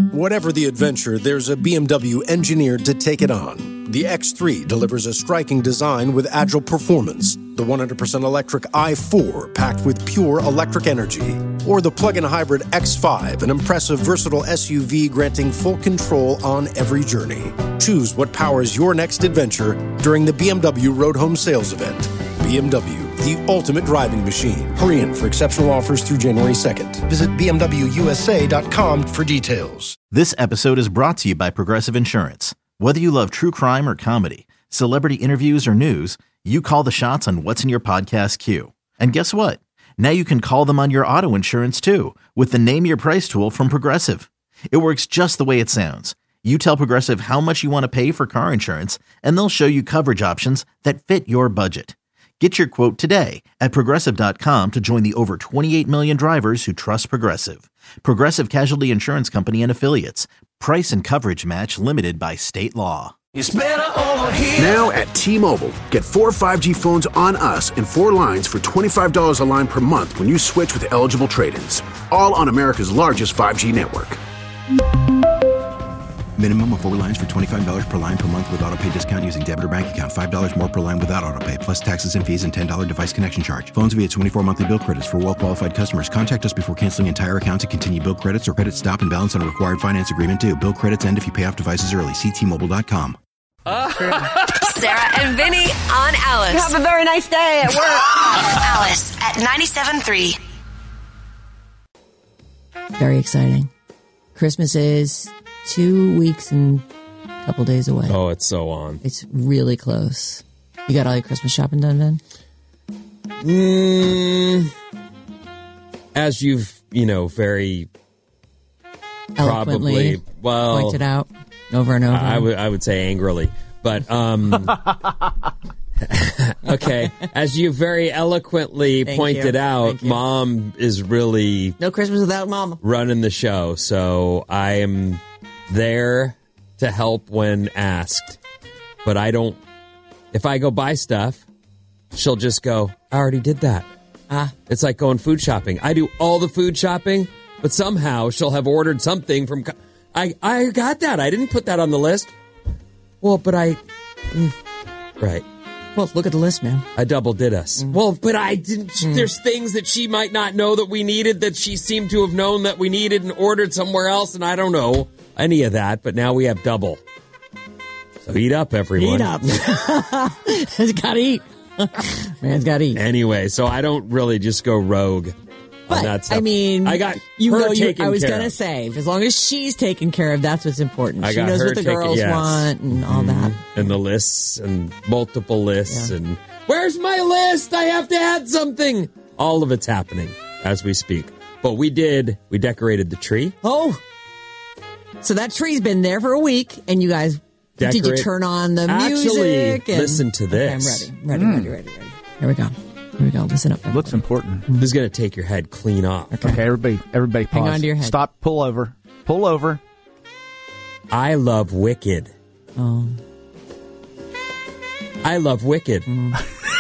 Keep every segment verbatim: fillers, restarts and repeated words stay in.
Whatever the adventure, there's a B M W engineered to take it on. The X three delivers a striking design with agile performance. The one hundred percent electric i four, packed with pure electric energy. Or the plug-in hybrid X five, an impressive, versatile S U V granting full control on every journey. Choose what powers your next adventure during the B M W Road Home Sales Event. B M W, the ultimate driving machine. Hurry in for exceptional offers through January second. Visit B M W U S A dot com for details. This episode is brought to you by Progressive Insurance. Whether you love true crime or comedy, celebrity interviews or news, you call the shots on what's in your podcast queue. And guess what? Now you can call them on your auto insurance too with the Name Your Price tool from Progressive. It works just the way it sounds. You tell Progressive how much you want to pay for car insurance, and they'll show you coverage options that fit your budget. Get your quote today at Progressive dot com to join the over twenty-eight million drivers who trust Progressive. Progressive Casualty Insurance Company and Affiliates. Price and coverage match limited by state law. It's better over here. Now at T-Mobile, get four five G phones on us and four lines for twenty-five dollars a line per month when you switch with eligible trade-ins. All on America's largest five G network. Minimum of four lines for twenty-five dollars per line per month with autopay discount using debit or bank account. five dollars more per line without autopay, plus taxes and fees and ten dollars device connection charge. Phones via twenty-four monthly bill credits for well-qualified customers. Contact us before canceling entire account to continue bill credits or credit stop and balance on a required finance agreement due. Bill credits end if you pay off devices early. See T Mobile dot com. Uh. Sarah and Vinny on Alice. Have a very nice day at work. Alice at ninety-seven point three. Very exciting. Christmas is two weeks and a couple days away. Oh, it's so on. It's really close. You got all your Christmas shopping done then? Mm, as you've, you know, very eloquently probably, well, pointed out over and over. I would, I would say angrily, but, um, okay. As you very eloquently Thank pointed you. out, Mom is really no Christmas without Mama running the show. So I am there to help when asked, but I don't, if I go buy stuff, she'll just go, I already did that. Ah. It's like going food shopping. I do all the food shopping, but somehow she'll have ordered something from, I, I got that. I didn't put that on the list. Well, but I, mm, right. Well, look at the list, man. I double did us. Mm. Well, but I didn't, mm. there's things that she might not know that we needed that she seemed to have known that we needed and ordered somewhere else, and I don't know any of that, but now we have double. So eat up, everyone. Eat up. It's got to eat. Man's got to eat. Anyway, so I don't really just go rogue but, on that stuff. I mean, I got you her know, you, taken I was care going to of. say, as long as she's taken care of, that's what's important. I she got knows her what the taken, girls yes. want and all that. And the lists and multiple lists yeah. and where's my list? I have to add something. All of it's happening as we speak. But we did, we decorated the tree. Oh, so that tree's been there for a week, and you guys, Decorate. Did you turn on the Actually, music? And, listen to this. Okay, I'm ready, ready, mm. ready, ready, ready. Here we go. Here we go. Listen up. Everybody. Looks important. This is going to take your head clean off. Okay, okay everybody, everybody pause. Hang on to your head. Stop, pull over. Pull over. I love Wicked. Oh. I love Wicked. Mm.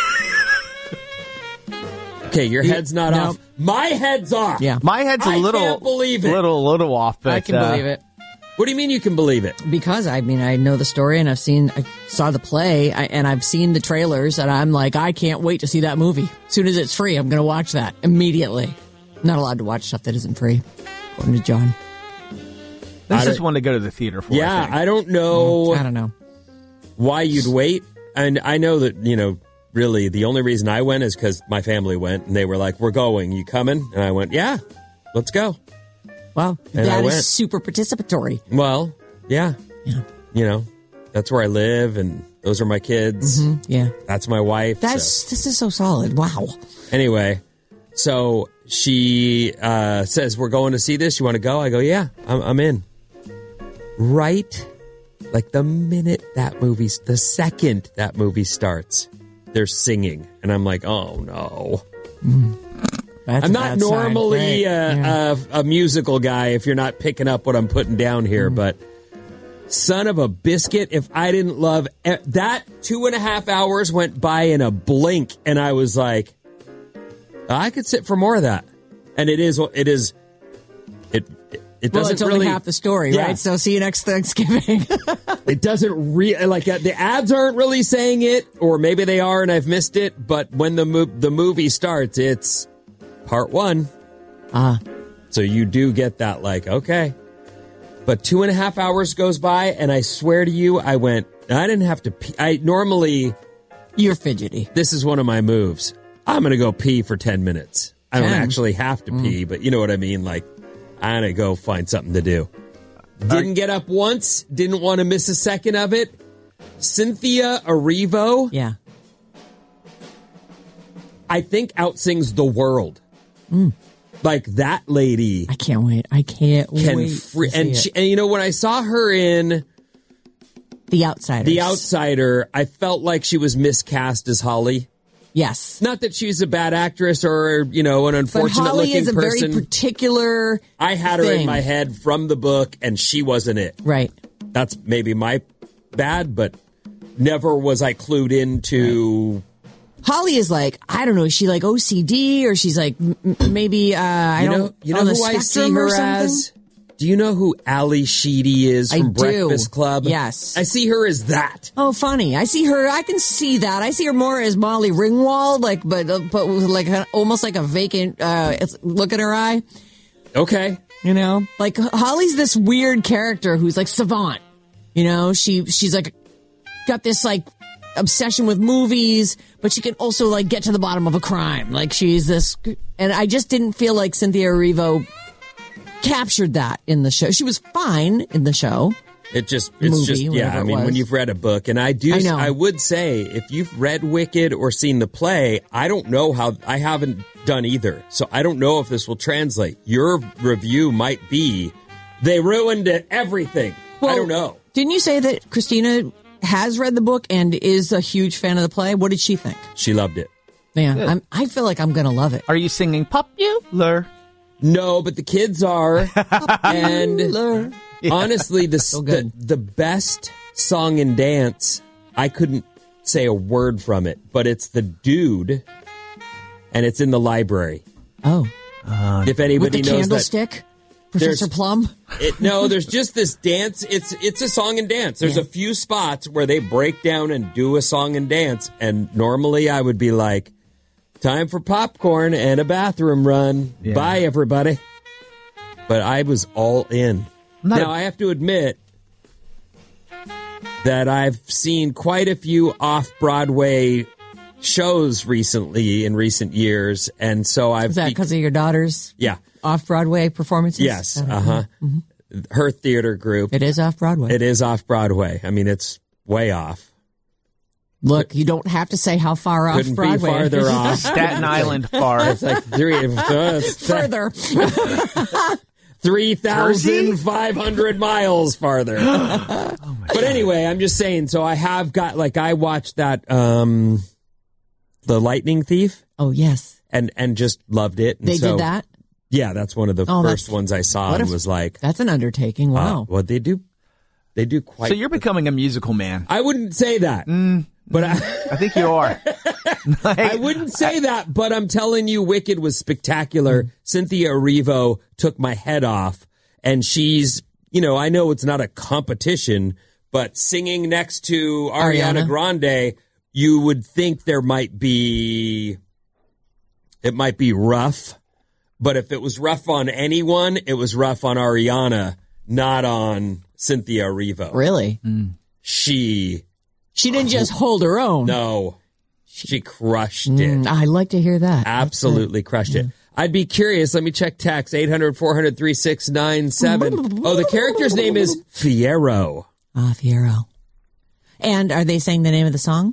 Okay, your head's not no. off. My head's off. Yeah. My head's a I little, can't believe it. little, little off. But, I can uh, believe it. What do you mean you can believe it? Because, I mean, I know the story and I've seen, I saw the play I, and I've seen the trailers and I'm like, I can't wait to see that movie. As soon as it's free, I'm going to watch that immediately. I'm not allowed to watch stuff that isn't free, according to John. This is one to go to the theater for. Yeah, I, I don't know. I don't know why you'd wait. And I know that, you know, really the only reason I went is because my family went and they were like, we're going. You coming? And I went, yeah, let's go. Wow, and that I is went. super participatory. Well, yeah. Yeah. You know, that's where I live and those are my kids. Mm-hmm. Yeah. That's my wife. That's so. This is so solid. Wow. Anyway, so she uh, says, we're going to see this. You want to go? I go, yeah, I'm, I'm in. Right? Like the minute that movie, the second that movie starts, they're singing. And I'm like, oh, no. Mm. That's I'm not normally right. a, yeah. a, a musical guy if you're not picking up what I'm putting down here, mm. but son of a biscuit, if I didn't love it, that two and a half hours went by in a blink, and I was like, I could sit for more of that. And it is, it is, it, it Well, doesn't it's only really half the story, Yeah. right? So see you next Thanksgiving. It doesn't re like uh, the ads aren't really saying it, or maybe they are and I've missed it. But when the mo- the movie starts, it's part one. Ah, So you do get that, like, okay. But two and a half hours goes by, and I swear to you, I went. I didn't have to pee. I normally. you're fidgety. This is one of my moves. I'm going to go pee for ten minutes. I don't ten? actually have to pee, but you know what I mean? Like, I'm going to go find something to do. Didn't get up once. Didn't want to miss a second of it. Cynthia Erivo, Yeah. I think, outsings the world. Like, that lady I can't wait. I can't can wait. free. to see And, it. she, and, you know, when I saw her in The Outsiders. The Outsider, I felt like she was miscast as Holly. Yes. Not that she's a bad actress or, you know, an But unfortunate Holly looking is a person. very particular I had her thing. in my head from the book, and she wasn't it. Right. That's maybe my bad, but never was I clued into. Holly is like, I don't know, is she like O C D or she's like m- m- maybe uh, I You know, don't you know on the who I see spectrum or her something? as? Do you know who Ali Sheedy is I from do. Breakfast Club? Yes. I see her as that. Oh, funny. I see her. I can see that. I see her more as Molly Ringwald, like, but uh, but with like a, almost like a vacant uh, it's- look in her eye. Okay. You know, like Holly's this weird character who's like savant. You know, she she's like got this like obsession with movies, but she can also like get to the bottom of a crime. Like she's this, and I just didn't feel like Cynthia Erivo captured that in the show. She was fine in the show. It just, it's Movie, just, yeah. whatever I it mean, when was. you've read a book, and I do, I know. I would say, if you've read Wicked or seen the play, I don't know how, I haven't done either. So I don't know if this will translate. Your review might be, they ruined it, everything. I don't know. Didn't you say that Christina has read the book and is a huge fan of the play? What did she think? She loved it. Yeah, I'm, I feel like I'm going to love it. Are you singing popular? No, but the kids are. And honestly, the, So the good. the best song and dance, I couldn't say a word from it, but it's the dude, and it's in the library. Oh, If with anybody the knows candlestick, Professor There's- Plum. that, it, no, there's just this dance. It's it's a song and dance. There's Yeah. a few spots where they break down and do a song and dance, and normally I would be like, "Time for popcorn and a bathroom run. Yeah. Bye, everybody." But I was all in. Not Now a- I have to admit that I've seen quite a few off-Broadway shows recently in recent years, and so I've Is that be- because of your daughter's yeah, off-Broadway performances? yes, Uh, uh huh. Her theater group. It is off-Broadway. It is off-Broadway. I mean, it's way off. Look, you don't have to say how far off Couldn't Broadway. be farther off. Staten Island far. It's like three, uh, Further. three thousand five hundred miles farther. But anyway, I'm just saying. So I have got like I watched that, um, The Lightning Thief, Oh, yes. and and just loved it. And They so, did that? Yeah, that's one of the Oh, first that's- ones I saw, what and a- was like, That's an undertaking. Wow. uh, well, they do, they do quite. So you're becoming a musical man. I wouldn't say that, but I. I think you are. I wouldn't say that, but I'm telling you, Wicked was spectacular. Cynthia Erivo took my head off, and she's, you know, I know it's not a competition, but singing next to Ariana, Ariana. Grande, you would think there might be, it might be rough, but if it was rough on anyone, it was rough on Ariana, not on Cynthia Erivo. Really? She, She didn't just hold her own. no, she crushed it. Mm, I like to hear that. Absolutely crushed it. I'd be curious. Let me check text. eight hundred, four hundred, three six nine seven. Oh, the character's name is Fierro. Ah, Fiero. And are they saying the name of the song?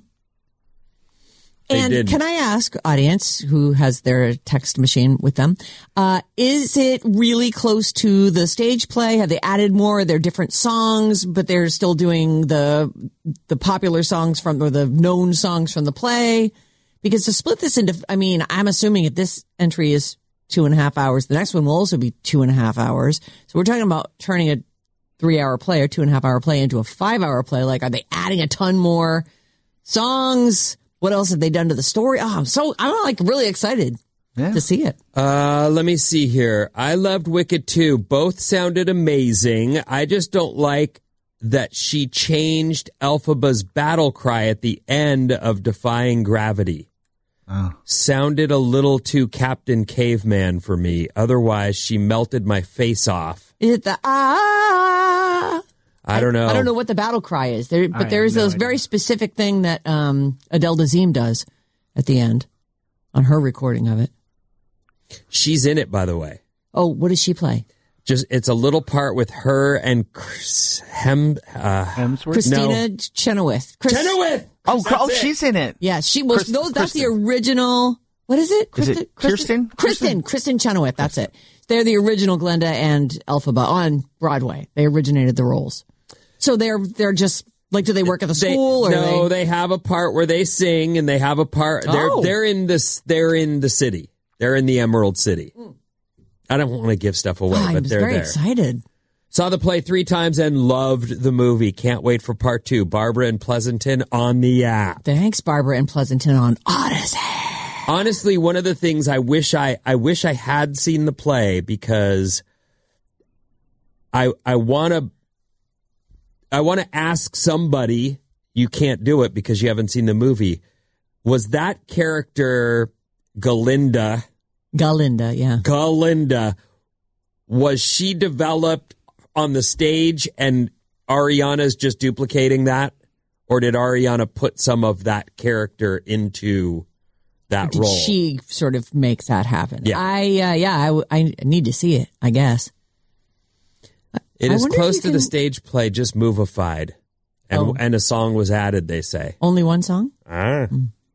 They And didn't. can I ask, audience who has their text machine with them, uh, is it really close to the stage play? Have they added more? Are there different songs, but they're still doing the the popular songs from, or the known songs from the play? Because to split this into, I mean, I'm assuming if this entry is two and a half hours, the next one will also be two and a half hours. So we're talking about turning a three hour play or two and a half hour play into a five hour play. Like, are they adding a ton more songs? What else have they done to the story? Oh, I'm so, I'm like really excited. Yeah. to see it. Uh, let me see here. I loved Wicked too. Both sounded amazing. I just don't like that she changed Elphaba's battle cry at the end of Defying Gravity. Oh. Sounded a little too Captain Caveman for me. Otherwise, she melted my face off. Is it the ah? I don't know. I don't know what the battle cry is. There, but I there is have no this idea. very specific thing that um, Adele Dazeem does at the end on her recording of it. She's in it, by the way. Oh, what does she play? Just it's a little part with her and Chris Hem. Uh, Hemsworth? Christina Chenoweth. Chris- Chenoweth. Oh, That's oh, it. she's in it. Yeah, she was. Chris- those, that's the Kristen. original. What is it? Is it Kirsten? Kristen. Kristen Chenoweth. That's it. They're the original Glenda and Elphaba on Broadway. They originated the roles. So they're they're just like, do they work at the They- school or no, they? they have a part where they sing, and they have a part. They're Oh. they're in this. They're in the city. They're in the Emerald City. I don't want to give stuff away, Oh, I'm but just they're very there. excited. Saw the play three times and loved the movie. Can't wait for part two. Barbara and Pleasanton on the app. Thanks, Barbara and Pleasanton on Odyssey. Honestly, one of the things I wish I I wish I had seen the play, because I I want to I want to ask somebody. You can't do it because you haven't seen the movie. Was that character Galinda? Galinda, yeah. Galinda, was she developed on the stage and Ariana's just duplicating that? Or did Ariana put some of that character into that Did role? she sort of make that happen? Yeah. I, uh, yeah, I, w- I need to see it, I guess. it I is wonder if close you to the can- stage play, just movified. And, Oh. and a song was added, they say. Only one song? Ah.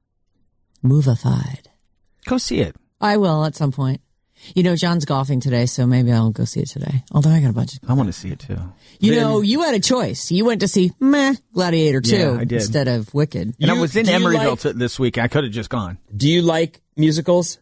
Movified. Go see it. I will at some point. You know, John's golfing today, so maybe I'll go see it today. Although I got a bunch of... I want to see it too. You Then- know, you had a choice. You went to see Meh, Gladiator two Yeah, I did. instead of Wicked. And I You- was in do you Emeryville like- t- this week. I could have just gone. Do you like musicals?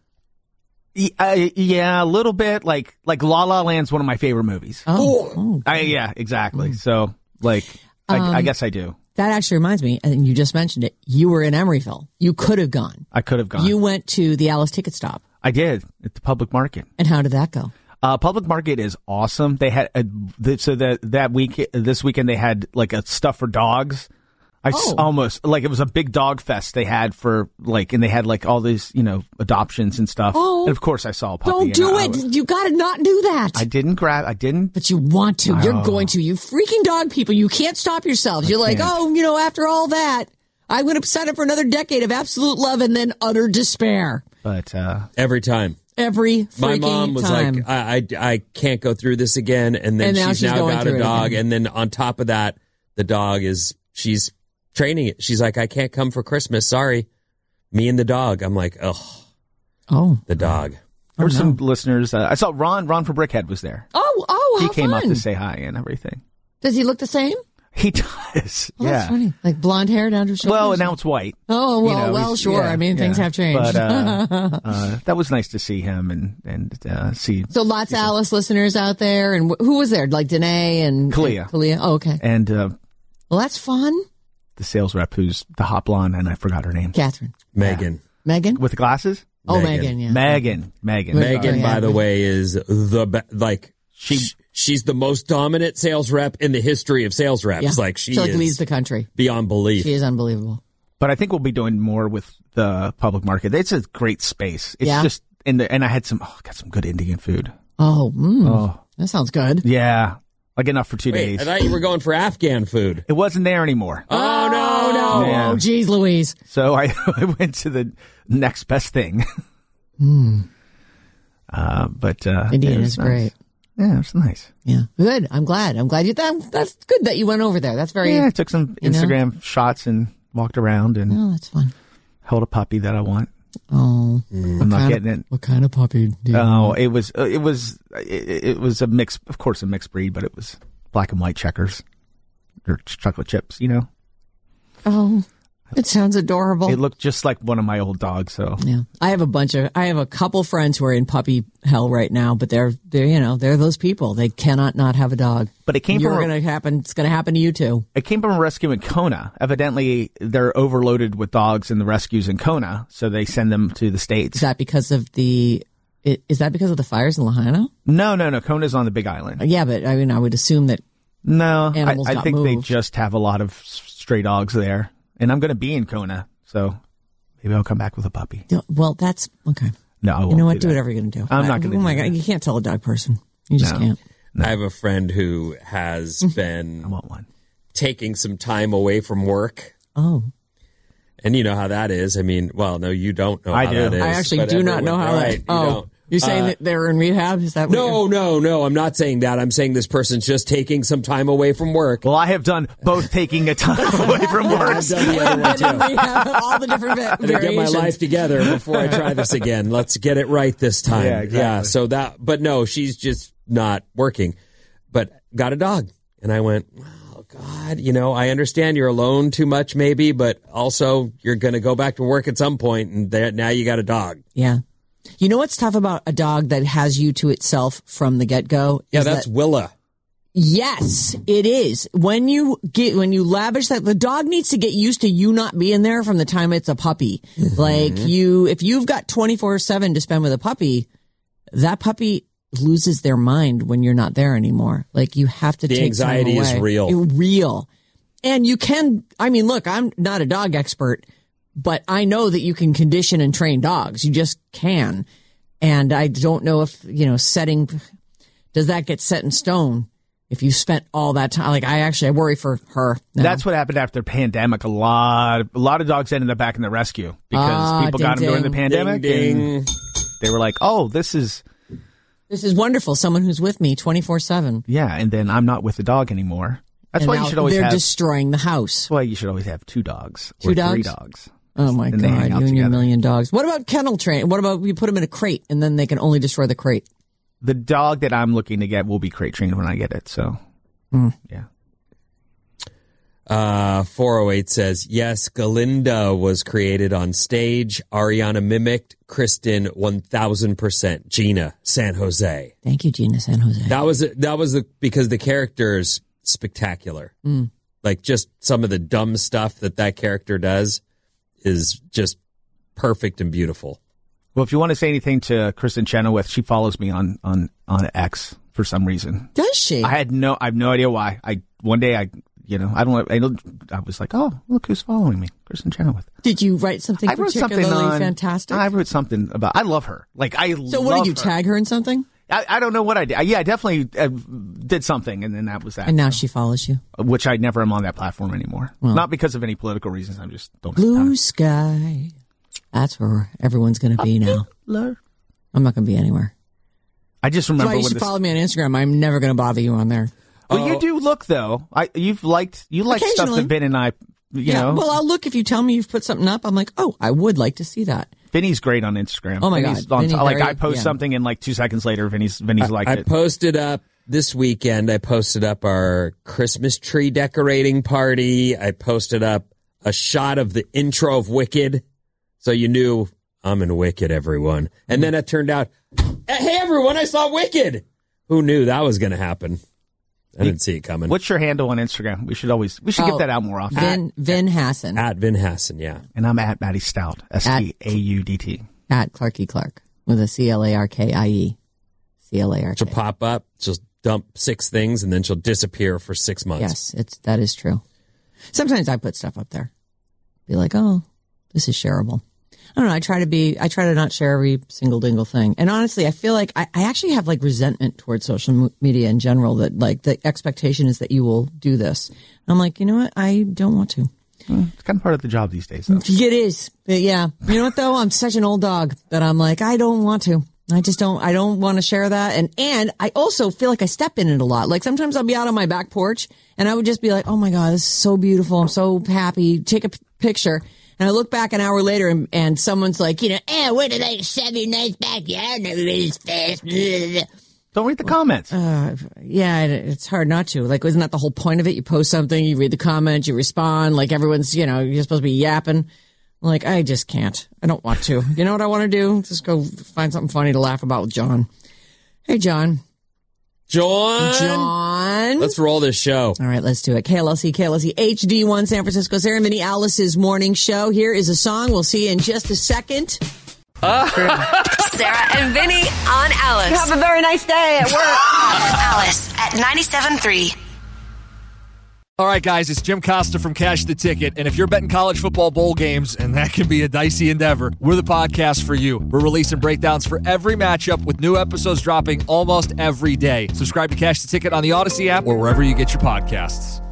Y- I- yeah, a little bit. Like like La La Land's one of my favorite movies. Oh, oh. I, yeah, exactly. So like, I, I Um, guess I do. That actually reminds me, and you just mentioned it, you were in Emeryville. You could have gone. I could have gone. You went to the Alice Ticket Stop. I did at the public market. And how did that go? Uh, public market is awesome. They had a, the, so that that week this weekend they had like a stuff for dogs. I s- Oh. almost like it was a big dog fest they had for like, and they had like all these you know adoptions and stuff. Oh. And of course I saw a puppy. Don't and do I- I it. was- You got to not do that. I didn't grab. I didn't. But you want to. You're Oh. going to. You freaking dog people. You can't stop yourselves. You're like, can't. oh, you know, after all that, I'm going to sign up for another decade of absolute love and then utter despair. But uh, Every time. Every freaking My mom was time. like, I, I, I can't go through this again. And then And now she's, she's now going got through a it dog. again. And then on top of that, the dog is, she's training it. She's like, I can't come for Christmas. Sorry. Me and the dog. I'm like, ugh, oh, the dog. there were some listeners. Uh, I saw Ron. Ron from Brickhead was there. oh, oh, He how came fun. up to say hi and everything. Does he look the same? He does. Oh, yeah. That's funny. Like blonde hair down to his shoulders. Well, now it's white. Oh, well, You know, well, he's- sure. yeah, I mean, things yeah. have changed. But uh, uh, that was nice to see him and and uh, see so lots of Alice listeners out there. And wh- who was there? Like Danae and Kalia. and Kalia. Oh, okay. and uh, Well, that's fun. the sales rep who's the hot blonde, and I forgot her name. Catherine. Megan. Megan? With the glasses? Oh, Megan. Megan, yeah. Megan. Megan. With- Megan, Oh, yeah, by the but- way, is the be- like She- she. She's the most dominant sales rep in the history of sales reps. Yeah. Like she, she like is leads the country. beyond belief. She is unbelievable. But I think we'll be doing more with the public market. It's a great space. It's Yeah. just in the and I had some. Oh, got some good Indian food. Oh, mm, Oh, that sounds good. yeah, like enough for two Wait, days. I thought you were going for Afghan food. It wasn't there anymore. Oh no, no! Yeah. Oh, geez, Louise. So I, I went to the next best thing. uh, but uh, Indian it was is nice. great. Yeah, it's nice. Yeah, good. I'm glad. I'm glad you. That, that's good that you went over there. That's very. Yeah, I took some you know? Instagram shots and walked around and Oh, that's fun. held a puppy that I want. Oh, I'm not kind getting of, it. What kind of puppy do you Oh, want? it was uh, it was it, it was a mix, of course, a mixed breed, but it was black and white checkers or ch- chocolate chips. You know, Oh, It sounds adorable. It looked just like one of my old dogs. So yeah, I have a bunch of, I have a couple friends who are in puppy hell right now, but they're, they're, you know, they're those people. They cannot not have a dog. But it came You're from going to happen. It's going to happen to you too. It came from a rescue in Kona. Evidently, they're overloaded with dogs in the rescues in Kona, so they send them to the States. Is that because of the? Is that because of the fires in Lahaina? No, no, no. Kona's on the Big Island. Yeah, but I mean, I would assume that. No, I, animals I got think moved. they just have a lot of stray dogs there, and I'm going to be in Kona, so maybe I'll come back with a puppy. Well, that's okay. No, I won't you know what? do, do that. whatever you're going to do. I'm not going to. Oh my do god, that. you can't tell a dog person. You just No. can't. No. I have a friend who has been I want one. taking some time away from work. Oh. And you know how that is. I mean, well, no, you don't know I how do. that is. I actually but do not know everyone- how that. right, you Oh, don't. you're saying Uh, that they're in rehab? Is that what No, you're- no, no. I'm not saying that. I'm saying this person's just taking some time away from work. Well, I have done both taking a time away from work. I've done the other one Been in too. rehab, all the different va- I'm gonna get my variations. life together before I try this again. Let's get it right this time. Yeah, exactly. So that, but no, she's just not working. But got a dog, and I went, oh God, you know, I understand you're alone too much, maybe, but also you're going to go back to work at some point, and there, now you got a dog. Yeah. You know what's tough about a dog that has you to itself from the get-go? Yeah, is that's that- Willa. Yes, it is. When you get when you lavish that, the dog needs to get used to you not being there from the time it's a puppy. Mm-hmm. Like you, if you've got twenty-four seven to spend with a puppy, that puppy loses their mind when you're not there anymore. Like you have to The take anxiety time is away. real. It- real. And you can, I mean, look, I'm not a dog expert, but I know that you can condition and train dogs. You just can. And I don't know if, you know, setting, does that get set in stone? If you spent all that time, like I actually, I worry for her. now. That's what happened after the pandemic. A lot, a lot of dogs ended up back in the rescue because Ah, people ding, got them during the ding. pandemic, Ding, ding. and they were like, "Oh, this is This is wonderful. Someone who's with me twenty-four seven. yeah." And then I'm not with the dog anymore. That's And why now you should always they're have. destroying the house. That's why you should always have two dogs Two or dogs? three dogs. Oh my And they hang God, out you and your together. million dogs. What about kennel train? What about you put them in a crate and then they can only destroy the crate? The dog that I'm looking to get will be crate trained when I get it. So, Mm. yeah. Uh, four oh eight says, yes, Galinda was created on stage. Ariana mimicked. Kristen, one thousand percent. Gina, San Jose. Thank you, Gina San Jose. That was, that was the, because the character is spectacular. Mm. Like just some of the dumb stuff that that character does is just perfect and beautiful. Well, if you want to say anything to Kristen Chenoweth, she follows me on on on X for some reason. Does she? I had no, I have no idea why. I one day I, you know, I don't, I, don't, I was like, oh, look who's following me, Kristen Chenoweth. Did you write something I wrote something particularly on, fantastic? I wrote something about. I love her. Like I. so what love did you her. tag her in something? I, I don't know what I did. Yeah, I definitely uh, did something, and then that was that. And now she follows you. Which I never am on that platform anymore. Well. Not because of any political reasons. I'm just don't have Blue time. sky. That's where everyone's going to be now. Love. I'm not going to be anywhere. I just That's remember why you when should this. follow me on Instagram. I'm never going to bother you on there. Well, you do look though. I you've liked you like stuff Occasionally. that Vin and I. You yeah. know, Well, I'll look if you tell me you've put something up. I'm like, oh, I would like to see that. Vinny's great on Instagram. Oh, my Vinny's God. on- Vinny like very- I post yeah. something and like two seconds later, Vinny's Vinny's liked I it. posted up this weekend. I posted up our Christmas tree decorating party. I posted up a shot of the intro of Wicked. So you knew I'm in Wicked, everyone. And then it turned out, hey, everyone, I saw Wicked. Who knew that was going to happen? I didn't see it coming. What's your handle on Instagram? We should always we should Oh, get that out more often. Vin, Vin Hassan. At Vin Hassan, yeah. And I'm at Maddie Stout. S T A U D T. At Clarky Clark with a C L A R K I E. C L A R K. She'll pop up, she'll dump six things, and then she'll disappear for six months. Yes, it's that is true. Sometimes I put stuff up there. Be like, oh, this is shareable. I don't know. I try to be, I try to not share every single dingle thing. And honestly, I feel like I, I actually have like resentment towards social m- media in general, that like the expectation is that you will do this. And I'm like, you know what? I don't want to. Well, it's kind of part of the job these days, though. It is. But yeah. You know what though? I'm such an old dog that I'm like, I don't want to. I just don't, I don't want to share that. And, and I also feel like I step in it a lot. Like sometimes I'll be out on my back porch and I would just be like, oh my God, this is so beautiful. I'm so happy. Take a p- picture. And I look back an hour later and, and someomes like, you know, eh, where did they shove your nice backyard and everybody's fast? Don't read the comments. Uh, yeah, it, it's hard not to. Like, isn't that the whole point of it? You post something, you read the comments, you respond. Like, everyone's, you know, you're supposed to be yapping. Like, I just can't. I don't want to. You know what I want to do? Just go find something funny to laugh about with John. Hey, John. John. John. Let's roll this show. All right, let's do it. K L S C, K L S C, H D one, San Francisco. Sarah and Vinny, Alice's morning show. Here is a song. We'll see you in just a second. Uh. Sarah and Vinny on Alice. You have a very nice day at work. Alice at ninety-seven point three. All right, guys, it's Jim Costa from Cash the Ticket. And if you're betting college football bowl games, and that can be a dicey endeavor, we're the podcast for you. We're releasing breakdowns for every matchup with new episodes dropping almost every day. Subscribe to Cash the Ticket on the Odyssey app or wherever you get your podcasts.